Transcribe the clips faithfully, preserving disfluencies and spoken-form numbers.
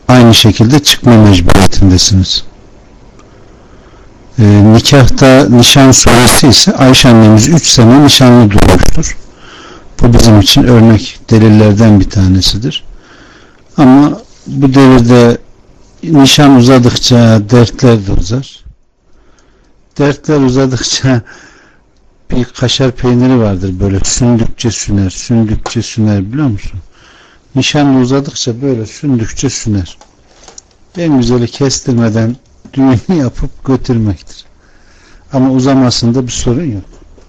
aynı şekilde çıkma mecburiyetindesiniz. Ee, nikahta nişan sonrası ise Ayşe annemiz üç sene nişanlı durmuştur. Bu bizim için örnek delillerden bir tanesidir. Ama bu devirde nişan uzadıkça dertler de uzar. Dertler uzadıkça bir kaşar peyniri vardır, böyle sündükçe süner, sündükçe süner, biliyor musun? Nişanlı uzadıkça böyle sündükçe süner. En güzeli kestirmeden düğünü yapıp götürmektir. Ama uzamasında bir sorun yok.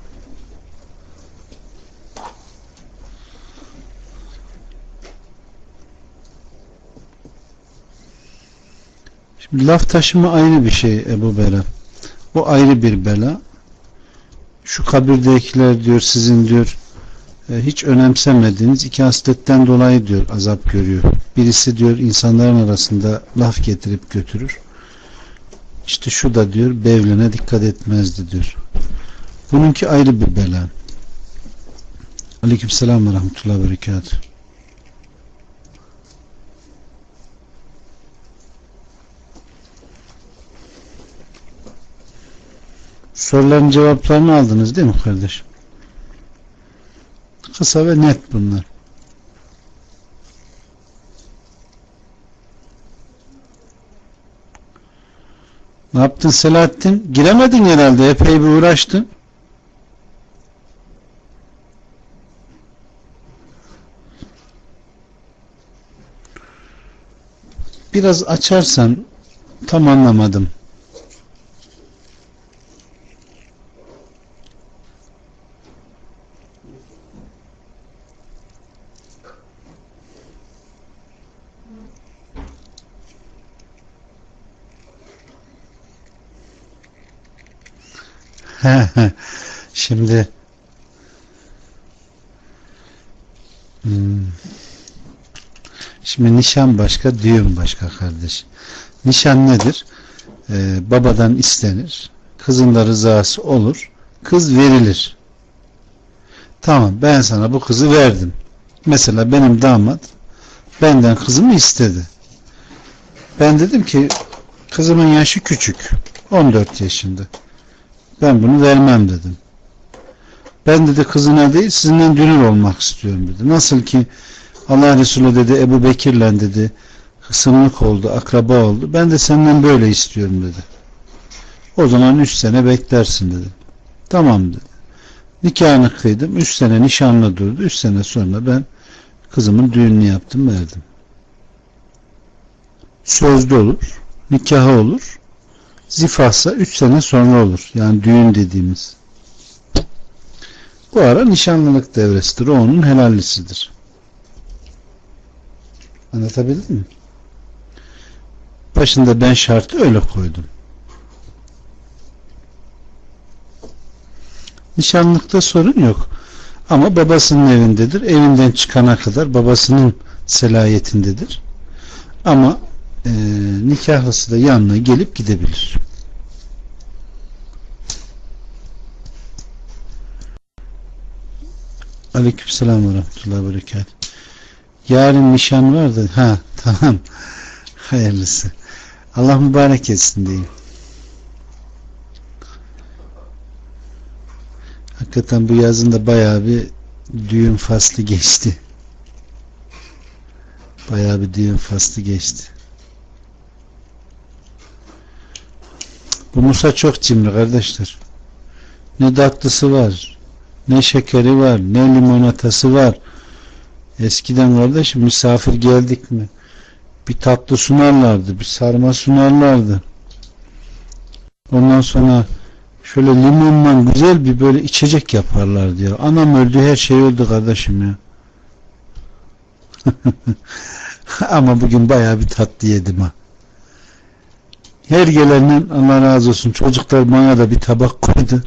Şimdi laf taşıma ayrı bir şey Ebu Bela. O ayrı bir bela. Şu kabirdekiler diyor sizin diyor hiç önemsemediğiniz iki hasletten dolayı diyor azap görüyor. Birisi diyor insanların arasında laf getirip götürür. İşte şu da diyor bevline dikkat etmezdi diyor. Bununki ayrı bir bela. Aleykümselam ve rahmetullahi ve berekatuhu. Soruların cevaplarını aldınız değil mi kardeşim? Kısa ve net bunlar. Ne yaptın Selahattin? Giremedin herhalde. Epey bir uğraştın. Biraz açarsan tam anlamadım. Şimdi hmm, şimdi nişan başka, düğün başka kardeş. Nişan nedir? Ee, babadan istenir. Kızın da rızası olur. Kız verilir. Tamam, ben sana bu kızı verdim. Mesela benim damat benden kızımı istedi. Ben dedim ki kızımın yaşı küçük. on dört yaşında. Ben bunu vermem dedim. Ben dedi kızına değil sizinle dünür olmak istiyorum dedi. Nasıl ki Allah Resulü dedi Ebu Bekir'le dedi sımlık oldu, akraba oldu. Ben de senden böyle istiyorum dedi. O zaman üç sene beklersin dedi. Tamam dedi. Nikahını kıydım. Üç sene nişanlı durdu. Üç sene sonra ben kızımın düğününü yaptım, verdim. Sözlü olur. Nikahı olur. Zifahsa üç sene sonra olur. Yani düğün dediğimiz. Bu ara nişanlılık devresidir. O onun helallisidir. Anlatabildim mi? Başında ben şartı öyle koydum. Nişanlıkta sorun yok. Ama babasının evindedir. Evinden çıkana kadar babasının selahiyetindedir. Ama e, nikahlısı da yanına gelip gidebilir. Aleykümselam ve rahmetullahi ve berekatuhu. Yarın nişan var da ha tamam. Hayırlısı. Allah mübarek etsin diyeyim. Hakikaten bu yazın da bayağı bir düğün faslı geçti. Bayağı bir düğün faslı geçti. Bu Musa çok cimri kardeşler. Ne tatlısı var, ne şekeri var, ne limonatası var. Eskiden kardeşim misafir geldik mi bir tatlı sunarlardı, bir sarma sunarlardı. Ondan sonra şöyle limonla güzel bir böyle içecek yaparlar diyor. Anam öldü, her şey öldü kardeşim ya. Ama bugün bayağı bir tatlı yedim ha. Her gelenden Allah razı olsun. Çocuklar bana da bir tabak koydu.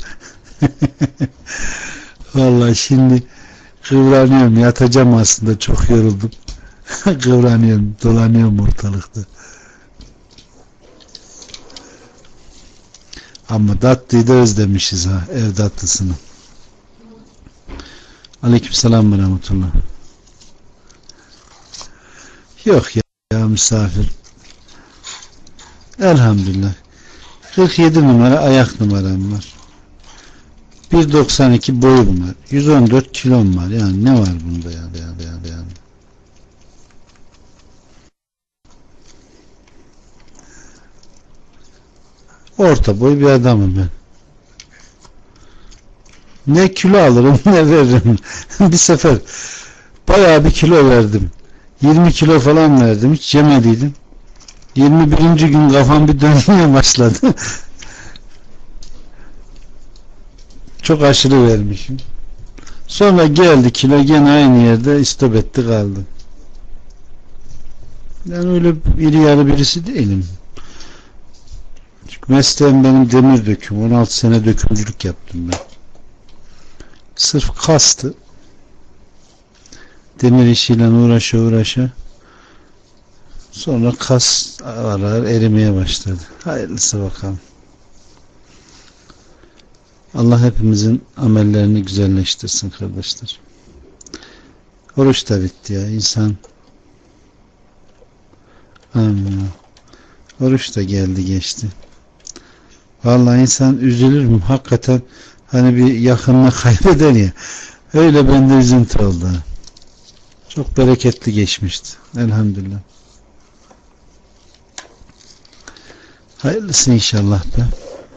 Vallahi şimdi kıvranıyorum. Yatacağım aslında. Çok yoruldum. Kıvranıyorum. Dolanıyorum ortalıkta. Ama tatlıyı da özlemişiz ha. Ev tatlısını. Aleykümselam ve rahmetullah. Yok ya, ya misafir. Elhamdülillah. kırk yedi numara ayak numaram var. bir doksan iki boyum var. yüz on dört kilom var. Yani ne var bunda ya? Yani, yani, yani. Orta boy bir adamım ben. Ne kilo alırım ne veririm. Bir sefer bayağı bir kilo verdim. yirmi kilo falan verdim. Hiç yemediydim. yirmi birinci gün kafam bir dönmeye başladı. Çok aşırı vermişim. Sonra geldi kilo gene aynı yerde istop etti kaldı. Ben öyle iri yarı birisi değilim. Çünkü mesleğim benim demir döküm. on altı sene dökümcülük yaptım ben. Sırf kastı. Demir işiyle uğraşa uğraşa sonra kas aralar erimeye başladı. Hayırlısı bakalım. Allah hepimizin amellerini güzelleştirsin kardeşler. Oruç da bitti ya. İnsan amin. Oruç da geldi geçti. Vallahi insan üzülür mü? Hakikaten hani bir yakınını kaybeder ya. Öyle bende üzüntü oldu. Çok bereketli geçmişti. Elhamdülillah. Hayırlısı inşallah da.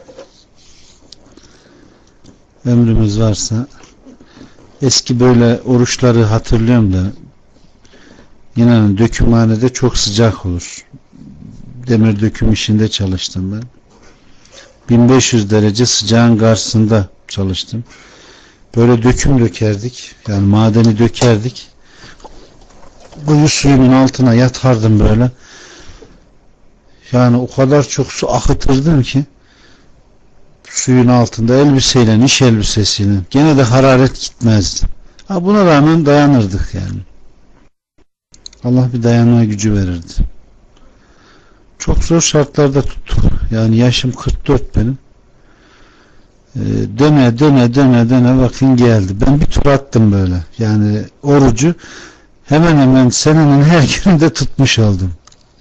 Ömrümüz varsa eski böyle oruçları hatırlıyorum da inanın dökümhanede çok sıcak olur. Demir döküm işinde çalıştım ben. bin beş yüz derece sıcağın karşısında çalıştım. Böyle döküm dökerdik. Yani madeni dökerdik. Kuyu suyunun altına yatardım böyle. Yani o kadar çok su akıtırdım ki suyun altında elbiseyle, iş elbisesiyle gene de hararet gitmezdi. Ha, buna rağmen dayanırdık yani. Allah bir dayanma gücü verirdi. Çok zor şartlarda tuttuk. Yani yaşım kırk dört benim. Ee, döne döne döne döne bakın geldi. Ben bir tur attım böyle. Yani orucu hemen hemen senenin her gününde tutmuş oldum.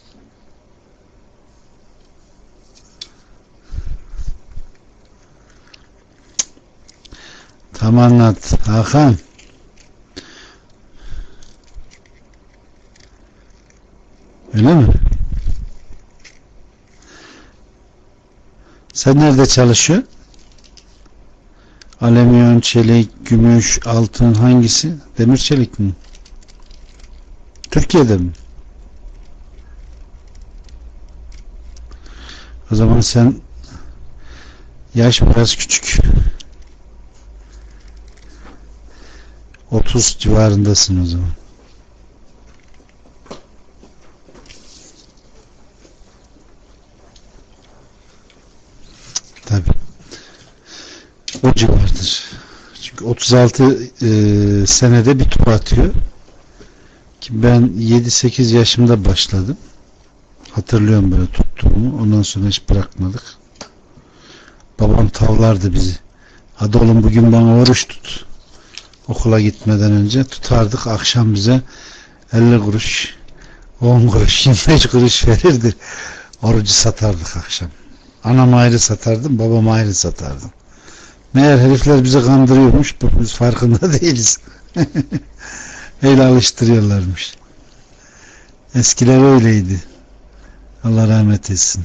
Tam anlat Hakan. Öyle mi? Sen nerede çalışıyorsun? Alüminyum, çelik, gümüş, altın hangisi? Demir çelik mi? Türkiye'de mi? O zaman sen yaş biraz küçük. otuz civarındasın o zaman. Tabii. O civardır. Çünkü otuz altı e, senede bir tur atıyor. Ki ben yedi sekiz yaşımda başladım. Hatırlıyorum böyle tuttuğumu. Ondan sonra hiç bırakmadık. Babam tavlardı bizi. Hadi oğlum bugün bana oruç tut. Okula gitmeden önce tutardık. Akşam bize elli kuruş, on kuruş, yirmi beş kuruş verirdi. Orucu satardık akşam. Anam ayrı satardım, babam ayrı satardım. Meğer herifler bizi kandırıyormuş, biz farkında değiliz. Öyle alıştırıyorlarmış. Eskiler öyleydi. Allah rahmet etsin.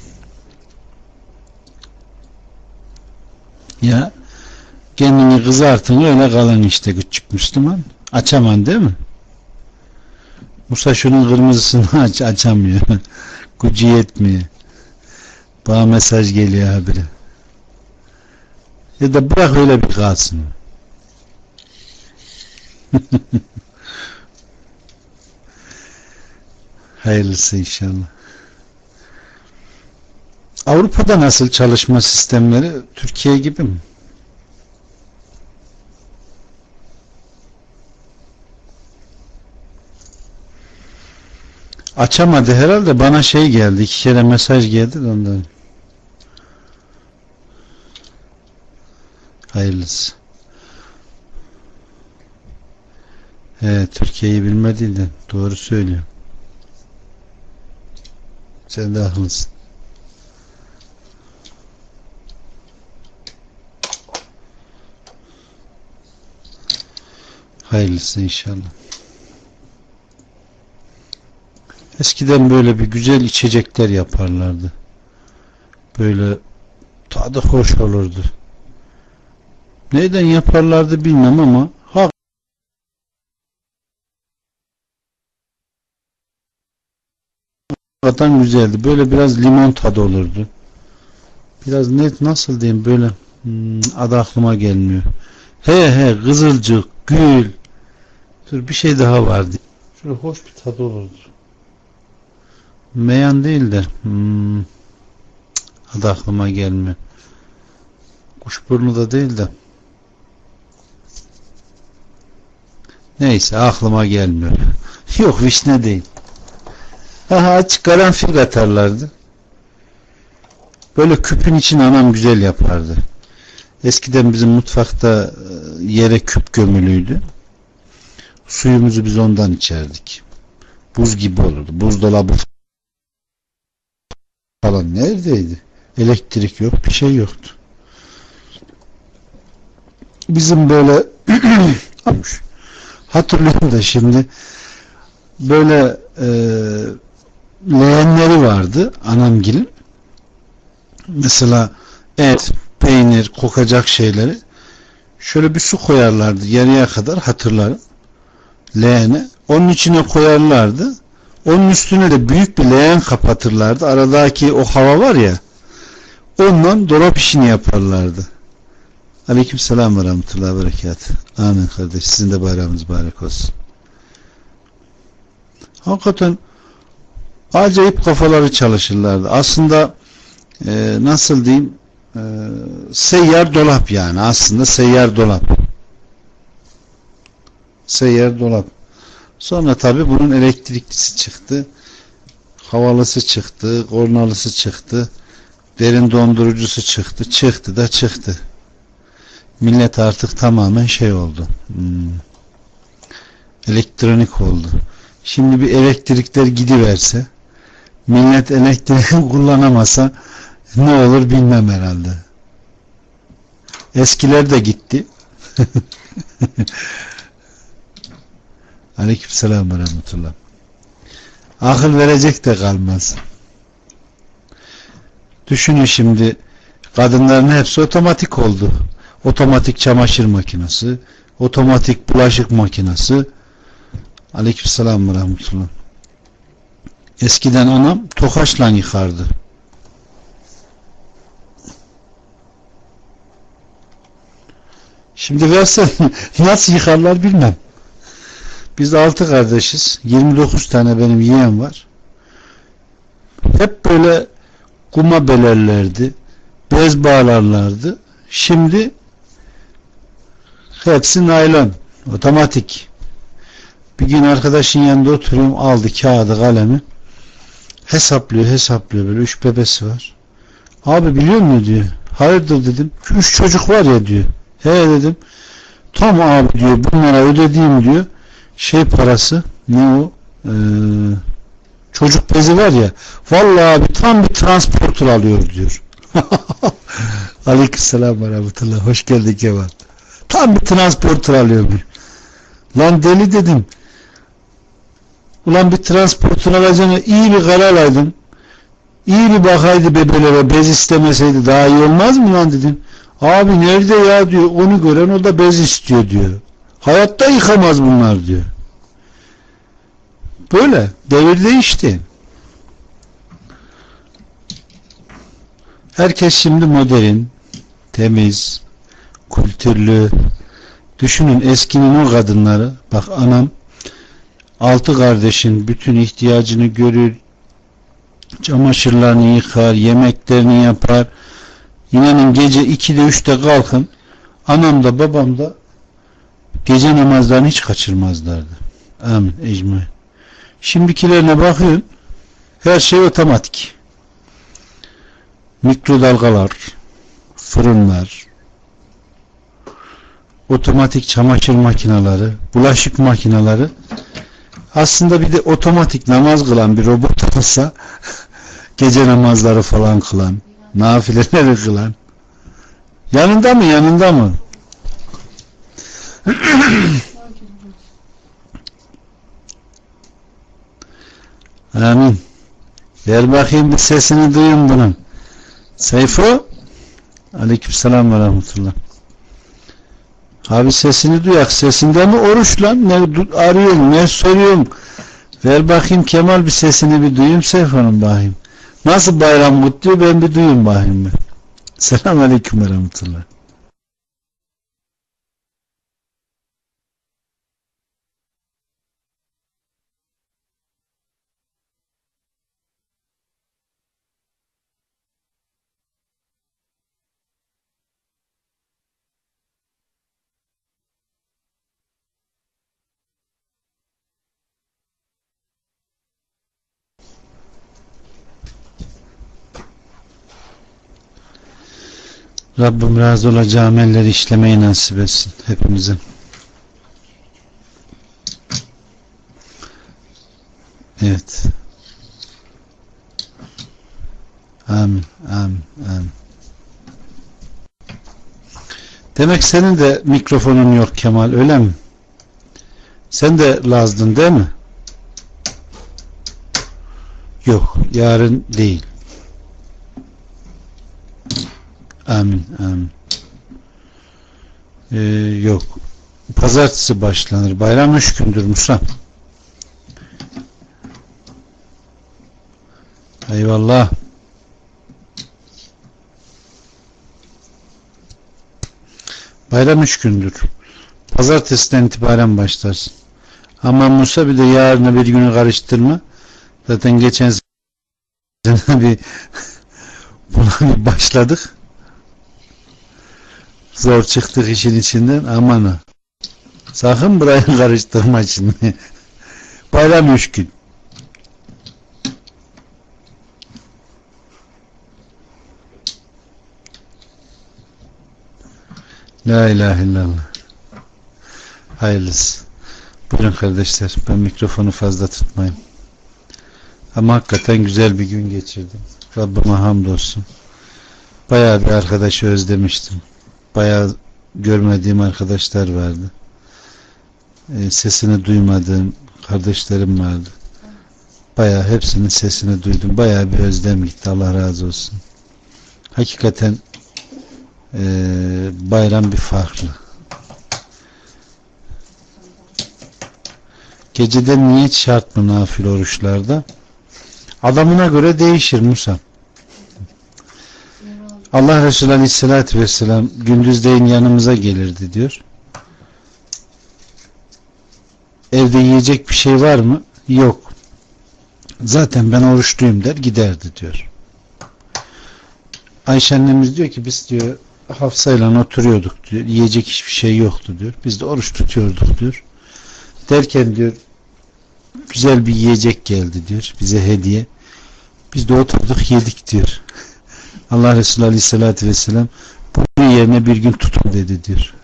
Ya kendini kızartın öyle kalın işte küçük Müslüman. Açaman değil mi? Musa şunun kırmızısını aç, açamıyor. Gücü yetmiyor. Bana mesaj geliyor habire. Ya da bırak öyle bir kalsın. Hayırlısı inşallah. Avrupa'da nasıl çalışma sistemleri? Türkiye gibi mi? Açamadı herhalde. Bana şey geldi. İki kere mesaj geldi de ondan. Hayırlısı. He, Türkiye'yi bilmediğinden doğru söylüyor. Sen de haklısın. Hayırlısı inşallah. Eskiden böyle bir güzel içecekler yaparlardı. Böyle tadı hoş olurdu. Neyden yaparlardı bilmem ama hakikaten güzeldi. Böyle biraz limon tadı olurdu. Biraz net nasıl diyeyim böyle hmm, adı aklıma gelmiyor. He he kızılcık, gül. Dur bir şey daha vardı. Şöyle hoş bir tadı olurdu. Meyan değil de hmm, adı aklıma gelmiyor. Kuşburnu da değil de. Neyse aklıma gelmiyor. Yok vişne değil. Aha açık karanfil atarlardı. Böyle küpün içine anam güzel yapardı. Eskiden bizim mutfakta yere küp gömülüydü. Suyumuzu biz ondan içerdik. Buz gibi olurdu. Buzdolabı falan neredeydi? Elektrik yok, bir şey yoktu. Bizim böyle hatırlıyorum da şimdi böyle e, leğenleri vardı anamgilin. Mesela et, peynir, kokacak şeyleri şöyle bir su koyarlardı yarıya kadar hatırlarım. Leğene. Onun içine koyarlardı. Onun üstüne de büyük bir leğen kapatırlardı. Aradaki o hava var ya ondan dolap işini yaparlardı. Aleykümselam ve rahmetullahi ve berekatuhu. Amin kardeş. Sizin de bayramınız mübarek olsun. Hakikaten acayip kafaları çalışırlardı. Aslında e, nasıl diyeyim e, seyyar dolap yani. Aslında seyyar dolap. Seyyar dolap. Sonra tabi bunun elektriklisi çıktı. Havalısı çıktı. Kornalısı çıktı. Derin dondurucusu çıktı. Çıktı da çıktı. Millet artık tamamen şey oldu. Hmm, elektronik oldu. Şimdi bir elektrikler gidiverse millet elektriği kullanamasa ne olur bilmem herhalde. Eskiler de gitti. Aleykümselam ve rahmetullah. Akıl verecek de kalmaz. Düşünün şimdi kadınların hepsi otomatik oldu. Otomatik çamaşır makinesi, otomatik bulaşık makinesi. Aleykümselam ve rahmetullah. Eskiden anam tokaçla yıkardı. Şimdi versen nasıl yıkarlar bilmem. Biz altı kardeşiz. yirmi dokuz tane benim yeğen var. Hep böyle kuma belerlerdi. Bez bağlarlardı. Şimdi hepsi naylon. Otomatik. Bir gün arkadaşın yanında oturuyorum. Aldı kağıdı kalemi. Hesaplıyor hesaplıyor. Böyle üç bebesi var. Abi biliyor musun diyor. Hayırdır dedim. Üç çocuk var ya diyor. He dedim. Tam abi diyor bunlara ödediğim diyor. Şey parası ne o ee, çocuk bezi var ya vallahi abi tam bir transporter alıyor diyor. Aleykümselam ve rahmetullah. Hoş geldin Kemal. Tam bir transporter alıyor. Lan deli dedim. Ulan bir transporter alacağına iyi bir karar alaydın. İyi bir bakaydı bebelere bez istemeseydi daha iyi olmaz mı lan dedim. Abi nerede ya diyor. Onu gören o da bez istiyor diyor. Hayatta yıkamaz bunlar diyor. Böyle. Devir değişti. Herkes şimdi modern, temiz, kültürlü. Düşünün eskinin o kadınları. Bak anam altı kardeşin bütün ihtiyacını görür. Çamaşırlarını yıkar, yemeklerini yapar. İnanın gece ikide üçte kalkın. Anam da babam da gece namazlarını hiç kaçırmazlardı. Amin. Ecmaîn. Şimdikilerine bakıyorsun. Her şey otomatik. Mikrodalgalar, fırınlar, otomatik çamaşır makineleri, bulaşık makineleri. Aslında bir de otomatik namaz kılan bir robot olsa gece namazları falan kılan, nafileleri kılan. Yanında mı yanında mı? Amin. Ver bakayım bir sesini duyun bunun. Seyfo. Aleykümselam ve rahmetullah. Abi sesini duyak. Sesinde mi oruç lan? Ne arıyorsun? Ne soruyorsun? Ver bakayım Kemal bir sesini bir duyayım Seyfo'nun bakayım. Nasıl bayram kutluyor ben bir duyayım bakayım ben. Selamun aleyküm ve rahmetullah. Rabbim razı olacağı amelleri işlemeyi nasip etsin hepimize. Evet. Amin, amin, amin. Demek senin de mikrofonun yok Kemal, öyle mi? Sen de Lazdın değil mi? Yok, yarın değil. Amin, amin. Ee, yok. Pazartesi başlanır. Bayram üç gündür Musa. Eyvallah. Bayram üç gündür. Pazartesiden itibaren başlarsın. Ama Musa bir de yarına bir günü karıştırma. Zaten geçen sene bir buna bir başladık. Zor çıktık işin içinden. Aman ha. Sakın burayı karıştırma şimdi. Bayram üç gün. La ilahe illallah. Hayırlısı. Buyurun kardeşler. Ben mikrofonu fazla tutmayayım. Ama hakikaten güzel bir gün geçirdim. Rabbime hamdolsun. Bayağı bir arkadaşı özlemiştim. Bayağı görmediğim arkadaşlar vardı. E, sesini duymadığım kardeşlerim vardı. Bayağı hepsinin sesini duydum. Bayağı bir özlem gitti. Allah razı olsun. Hakikaten e, bayram bir farklı. Geceden niyet şart mı nafile oruçlarda? Adamına göre değişir Musa. Allah Resulü Aleyhisselatü Vesselam gündüzleyin yanımıza gelirdi diyor. Evde yiyecek bir şey var mı? Yok. Zaten ben oruçluyum der giderdi diyor. Ayşe annemiz diyor ki biz diyor Hafsa'yla oturuyorduk diyor. Yiyecek hiçbir şey yoktu diyor. Biz de oruç tutuyorduk diyor. Derken diyor güzel bir yiyecek geldi diyor. Bize hediye. Biz de oturduk yedik diyor. Allah Resulü Aleyhisselatü Vesselam bunun yerine bir gün tutun dedi diyor.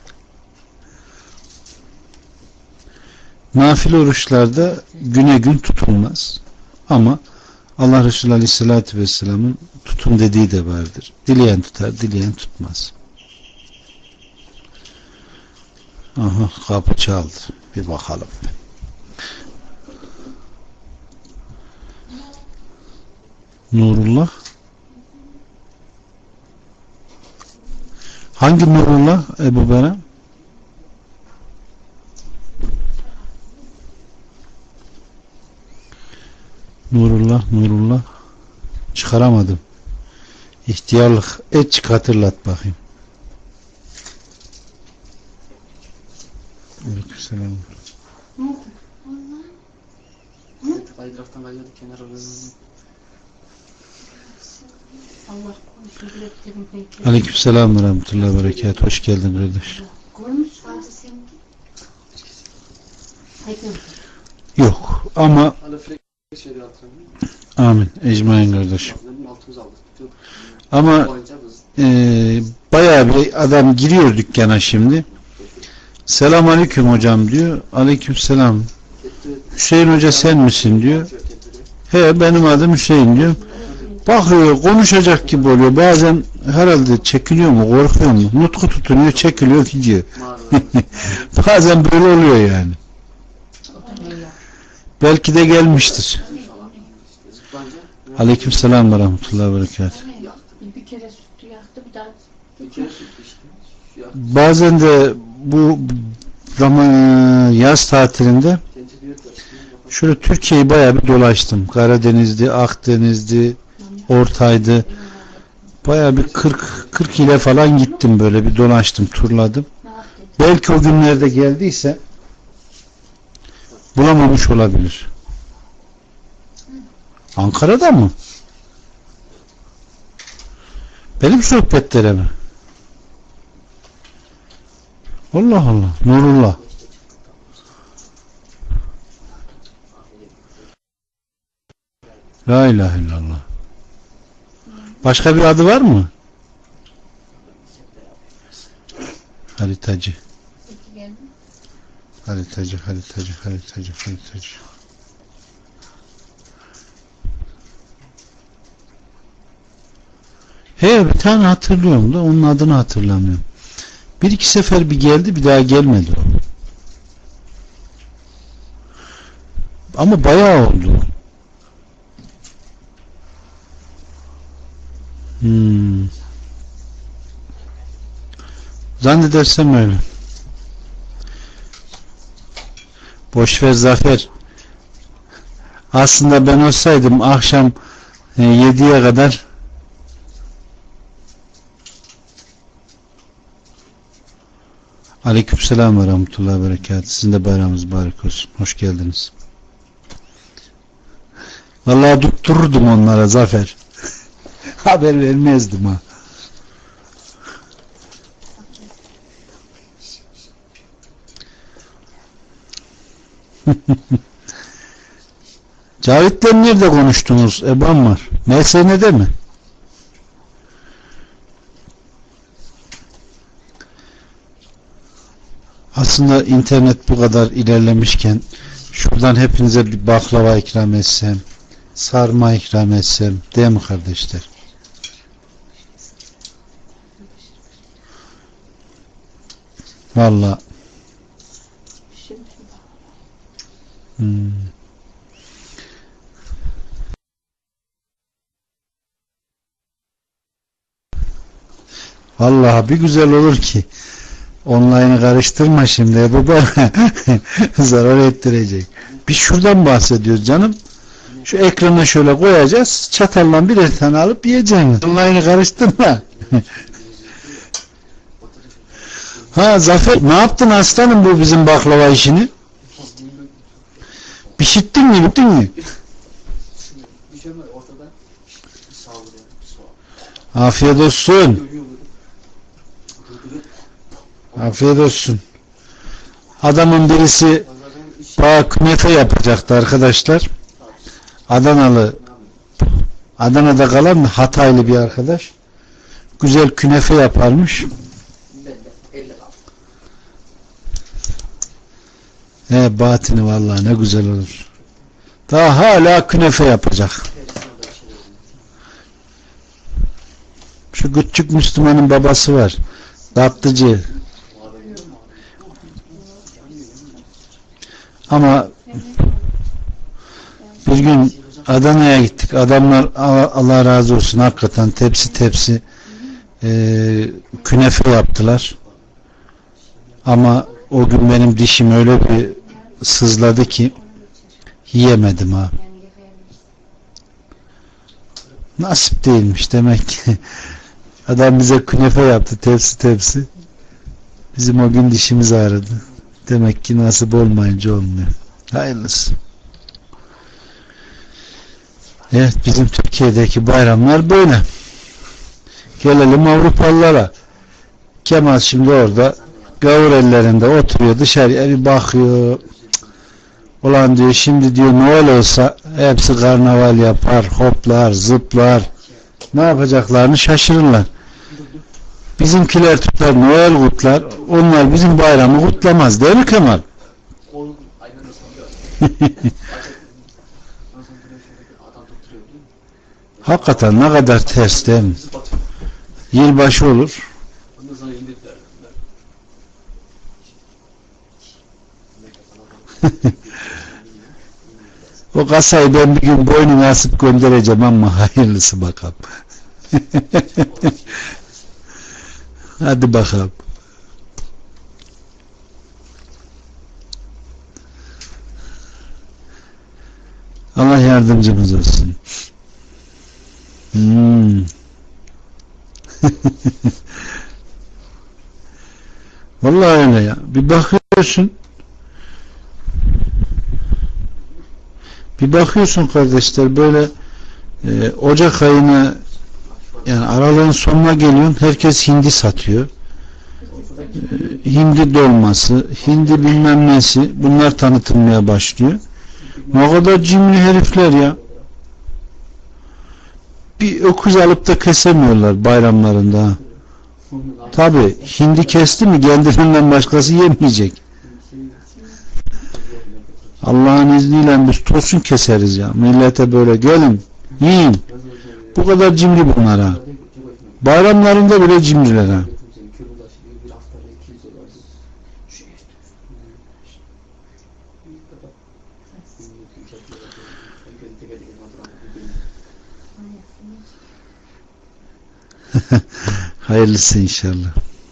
Nafile oruçlarda güne gün tutulmaz. Ama Allah Resulü Aleyhisselatü Vesselam'ın tutun dediği de vardır. Dileyen tutar, dileyen tutmaz. Aha kapı çaldı. Bir bakalım. Nurullah. Hangi Nurullah Ebu Bera? Nurullah, Nurullah. Çıkaramadım. İhtiyarlık. Et çık hatırlat bakayım. Aleykümselam. Ne oldu? Vallahi. Kaydıraktan kayıyorduk kenara. Allah konuşuyor. Aleykümselam ve rahmetullahi ve berekatuhu. Hoş geldin kardeş. Yok ama amin. Ecmaîn kardeş. Ama e, bayağı bir adam giriyor dükkana şimdi. Selam aleyküm hocam diyor. Aleykümselam. Hüseyin hoca sen misin diyor. He benim adım Hüseyin diyor. Bakıyor konuşacak gibi oluyor. Bazen herhalde çekiliyor mu korkuyor mu? Nutku tutunuyor çekiliyor gidiyor. Bazen böyle oluyor yani. Belki de gelmiştir. Aleykümselam ve rahmetullahi ve berekatuhu. Bir kere sütü yaktı, bir daha Bir kere süt içtim. Şu yaktı. Bazen de bu zaman yaz tatilinde Tencere yok. şöyle Türkiye'yi bayağı bir dolaştım. Karadeniz'di, Akdeniz'di, Ortay'dı. Bayağı bir kırk kırk ile falan gittim, böyle bir dolaştım, turladım. Belki o günlerde geldiyse bulamamış olabilir. Ankara'da mı? Benim sohbetlere mi? Allah Allah. Nurullah. La ilahe illallah. Başka bir adı var mı? Haritacı. Haritacı, haritacı, haritacı, haritacı. He, bir tane hatırlıyorum da onun adını hatırlamıyorum. Bir iki sefer bir geldi, bir daha gelmedi o. Ama bayağı oldu. Hmm. Zannedersem öyle. Boşver Zafer. Aslında ben olsaydım akşam e, yediye kadar Aleykümselam ve rahmetullahi ve berekatuhu. Sizin de bayramınız mübarek olsun. Hoş geldiniz. Vallahi tuttururdum onlara Zafer. Haber vermezdim ha. Cavit'le nerede konuştunuz? Eban var. M S N'de mi? Aslında internet bu kadar ilerlemişken şuradan hepinize bir baklava ikram etsem, sarma ikram etsem, değil mi kardeşler? Vallahi. Hmm. Vallahi bir güzel olur ki. Online'ı karıştırma şimdi. Bu bana zarar ettirecek. Biz şuradan bahsediyoruz canım. Şu ekrana şöyle koyacağız. Çatalla birer tane alıp yiyeceğiz. Online'ı karıştırma. Ha Zafer, ne yaptın aslanım bu bizim baklava işini? Pişittin mi, bittin mi? Afiyet olsun. Afiyet olsun. Adamın birisi bana künefe yapacaktı arkadaşlar. Adanalı, Adana'da kalan Hataylı bir arkadaş. Güzel künefe yaparmış. He, batini vallahi ne güzel olur. Daha hala künefe yapacak. Şu küçük Müslümanın babası var. Tatlıcı. Ama bir gün Adana'ya gittik. Adamlar Allah razı olsun hakikaten tepsi tepsi e, künefe yaptılar. Ama o gün benim dişim öyle bir sızladı ki yiyemedim ha. Nasip değilmiş demek ki. Adam bize künefe yaptı tepsi tepsi. Bizim o gün dişimiz ağrıdı. Demek ki nasip olmayınca olmuyor. Hayırlısı. Evet, bizim Türkiye'deki bayramlar böyle. Gelelim Avrupalılara. Kemal şimdi orada gavur ellerinde oturuyor, dışarıya bir bakıyor. Ulan diyor, şimdi diyor Noel olsa hepsi karnaval yapar, hoplar, zıplar. Ne yapacaklarını şaşırırlar. Bizimkiler tutar Noel kutlar, onlar bizim bayramı kutlamaz, değil mi Kemal? Hakikaten ne kadar ters değil mi? Yılbaşı olur. O kasayı ben bir gün boynuna asıp göndereceğim ama hayırlısı bakalım. Hadi bakalım. Allah yardımcımız olsun. Hmm. Vallahi öyle ya. Bir bakıyorsun bir bakıyorsun kardeşler böyle e, Ocak ayına yani aralığın sonuna geliyorsun, herkes hindi satıyor. E, hindi dolması, hindi bilmem nesi, bunlar tanıtılmaya başlıyor. Ne kadar cimri herifler ya. Bir öküz alıp da kesemiyorlar bayramlarında. Tabi hindi kesti mi kendilerinden başkası yemeyecek. Allah'ın izniyle biz tosun keseriz ya. Millete böyle gelin yiyin. Bu kadar cimri bunlara. Bayramlarında bile cimriler ha. Hayırlısı inşallah.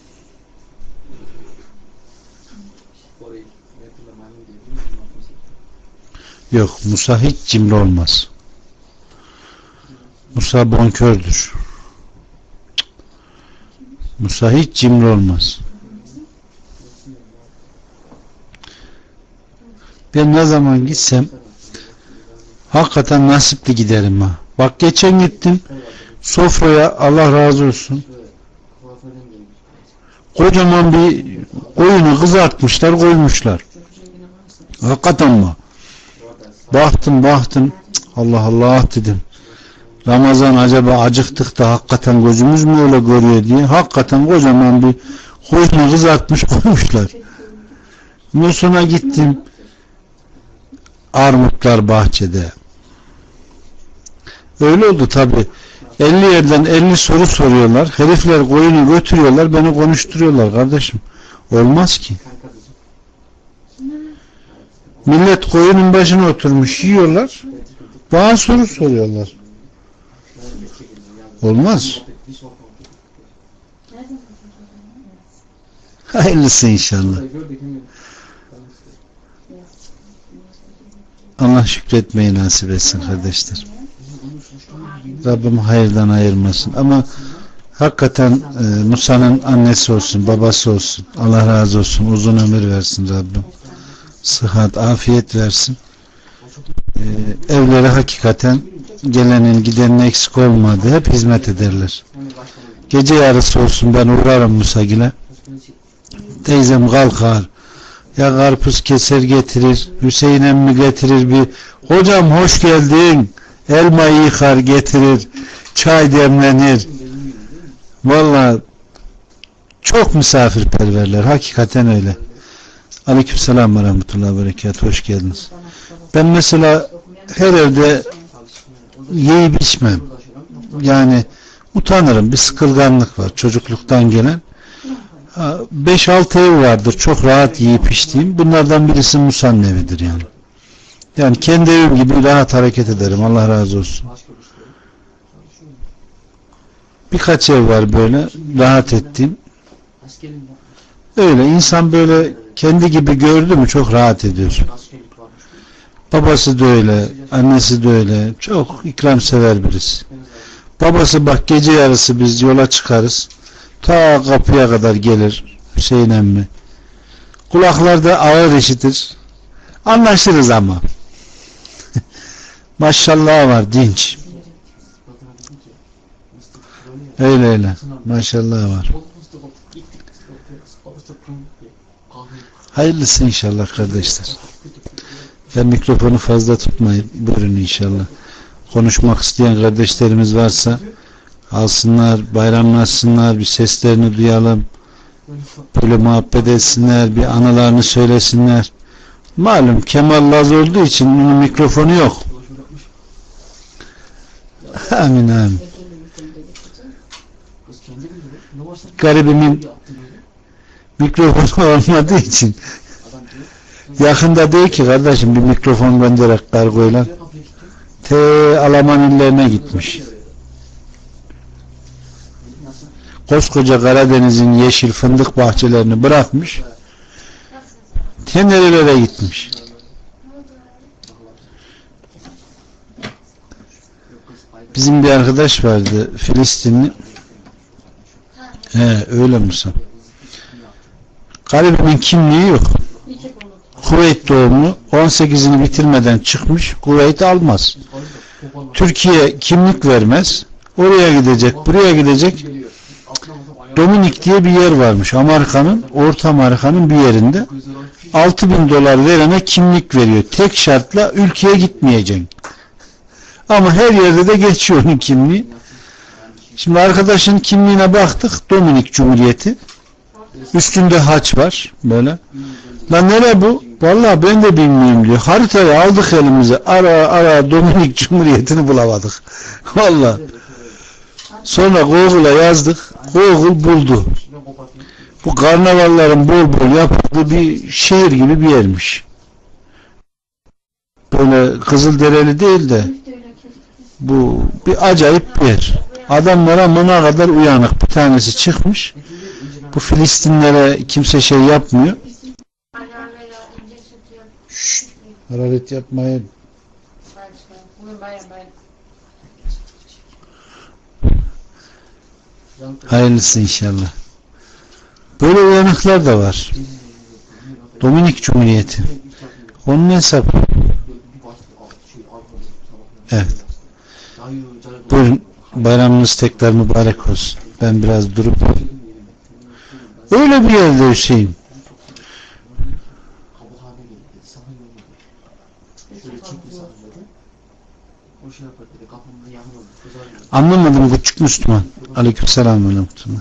Yok, Musa hiç cimri olmaz. Musa bonkördür. Musa hiç cimri olmaz. Ben ne zaman gitsem hakikaten nasipli giderim ha. Bak geçen gittim sofraya, Allah razı olsun, kocaman bir koyunu kızartmışlar koymuşlar. Hakikaten mi? Baktım baktım Allah Allah dedim. Ramazan acaba acıktık da hakikaten gözümüz mü öyle görüyor diye. Hakikaten kocaman bir koyunu kızartmış koymuşlar. Ondan sonra gittim, armutlar bahçede. Öyle oldu tabi. elli yerden elli soru soruyorlar. Herifler koyunu götürüyorlar, beni konuşturuyorlar kardeşim. Olmaz ki. Millet koyunun başına oturmuş yiyorlar. Bana soru soruyorlar. Olmaz. Hayırlısı inşallah. Allah şükretmeyi nasip etsin kardeşler. Rabbim hayırdan ayırmasın. Ama hakikaten e, Musa'nın annesi olsun, babası olsun. Allah razı olsun. Uzun ömür versin Rabbim. Sıhhat, afiyet versin. E, evleri hakikaten gelenin gidenin eksik olmadı. Hep hizmet ederler. Gece yarısı olsun ben uğrarım Musa'gile. Teyzem kalkar. Ya karpuz keser getirir. Hüseyin emmi getirir bir. Hocam hoş geldin. Elmayı yıkar getirir. Çay demlenir. Vallahi çok misafirperverler. Hakikaten öyle. Aleykümselam ve rahmetullahi ve berekatuhu. Hoş geldiniz. Ben mesela her evde yiyip içmem. Yani utanırım. Bir sıkılganlık var. Çocukluktan gelen. beş altı ev vardır. Çok rahat yiyip içtiğim. Bunlardan birisi Musa'nın evidir yani. Yani kendi evim gibi rahat hareket ederim. Allah razı olsun. Birkaç ev var böyle rahat ettiğim. Öyle insan böyle kendi gibi gördü mü çok rahat ediyor. Babası da öyle, annesi de öyle. Çok ikramsever birisi. Babası bak gece yarısı biz yola çıkarız. Ta kapıya kadar gelir Hüseyin emmi. Kulaklarda ağır işitir. Anlaşırız ama. Maşallah var dinç. Öyle öyle. Maşallah var. Hayırlısı inşallah kardeşler. Ben mikrofonu fazla tutmayayım. Buyurun inşallah. Konuşmak isteyen kardeşlerimiz varsa alsınlar, bayramlaşsınlar, bir seslerini duyalım. Böyle muhabbet etsinler, bir anılarını söylesinler. Malum Kemal Laz olduğu için onun mikrofonu yok. Amin amin. Garibimin mikrofonu olmadığı için yakında değil ki kardeşim bir mikrofon göndererek kargoyla. T Alaman illerine gitmiş. Koskoca Karadeniz'in yeşil fındık bahçelerini bırakmış. Te nerelere gitmiş. Bizim bir arkadaş vardı, Filistinli. He, öyle misin? Garibimin kimliği yok. Kuveyt doğumlu, on sekizini bitirmeden çıkmış, Kuveyt almaz. Türkiye kimlik vermez. Oraya gidecek, buraya gidecek. Dominik diye bir yer varmış. Amerika'nın, Orta Amerika'nın bir yerinde. altı bin dolar verene kimlik veriyor. Tek şartla ülkeye gitmeyeceksin. Ama her yerde de geçiyor onun kimliği. Şimdi arkadaşın kimliğine baktık. Dominik Cumhuriyeti. Üstünde haç var. Böyle. Lan nere bu? Vallahi ben de bilmiyorum diyor. Haritayı aldık elimize. Ara ara Dominik Cumhuriyeti'ni bulamadık. Vallahi. Sonra Google'a yazdık. Google buldu. Bu karnavalların bol bol yapıldığı bir şehir gibi bir yermiş. Böyle Kızılderili değil de bu bir acayip bir yer. Adamlara ama ne kadar uyanık. Bir tanesi çıkmış. Bu Filistinlere kimse şey yapmıyor. Şşt, hararet yapmayın. Hayırlısı inşallah. Böyle uyanıklar da var. Dominik Cumhuriyeti. Onun hesabı. Evet. Buyurun. Bayramınız tekrar mübarek olsun. Ben biraz durup öyle bir yerde Hüseyin. Anlamadım küçük Müslüman. Aleykümselam ve rahmetullah.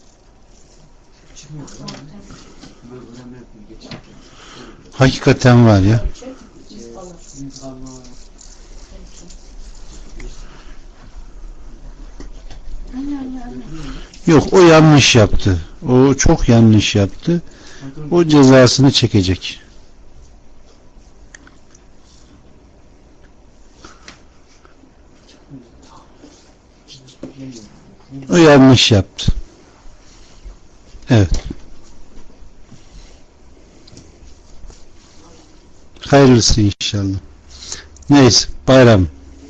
Hakikaten var ya. Yok, o yanlış yaptı. O çok yanlış yaptı. O cezasını çekecek. O yanlış yaptı. Evet. Hayırlısı inşallah. Neyse, bayram.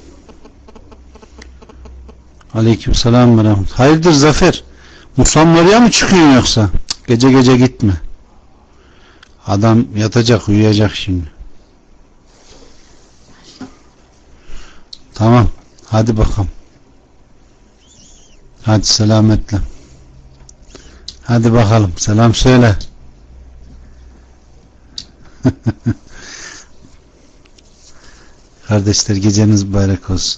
Aleykümselam ve rahmetullah. Hayırdır Zafer? Musamlarya mı çıkıyorsun yoksa? Cık, gece gece gitme. Adam yatacak, uyuyacak şimdi. Tamam. Hadi bakalım. Hadi selametle. Hadi bakalım. Selam söyle. Kardeşler, geceniz mübarek olsun.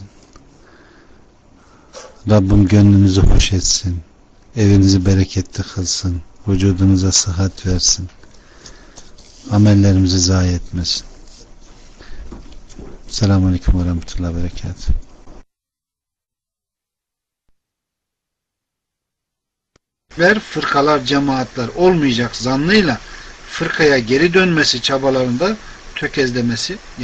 Rabbim gönlünüzü hoş etsin. Evinizi bereketli kılsın. Vücudunuza sıhhat versin. Amellerimizi zayi etmesin. Selamun Aleyküm ve Rahmetullah ve Berekatuhu. Ver fırkalar, cemaatler olmayacak zannıyla fırkaya geri dönmesi çabalarında tökezlemesi